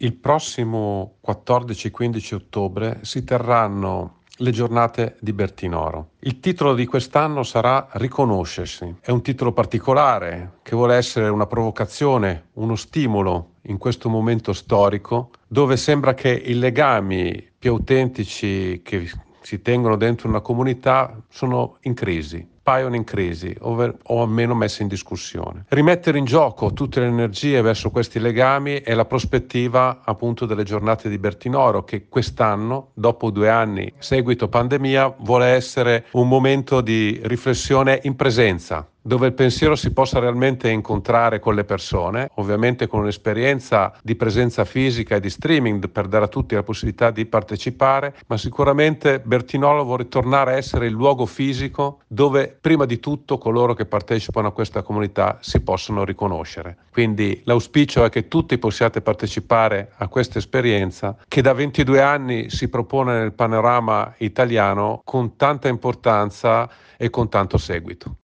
Il prossimo 14-15 ottobre si terranno le giornate di Bertinoro. Il titolo di quest'anno sarà Riconoscersi. È un titolo particolare che vuole essere una provocazione, uno stimolo in questo momento storico dove sembra che i legami più autentici che si tengono dentro una comunità sono in crisi, paiono in crisi o almeno messe in discussione. Rimettere in gioco tutte le energie verso questi legami è la prospettiva appunto delle giornate di Bertinoro, che quest'anno, dopo 2 anni seguito pandemia, vuole essere un momento di riflessione in presenza, dove il pensiero si possa realmente incontrare con le persone, ovviamente con un'esperienza di presenza fisica e di streaming per dare a tutti la possibilità di partecipare, ma sicuramente Bertinoro vuole tornare a essere il luogo fisico dove prima di tutto coloro che partecipano a questa comunità si possono riconoscere. Quindi l'auspicio è che tutti possiate partecipare a questa esperienza che da 22 anni si propone nel panorama italiano con tanta importanza e con tanto seguito.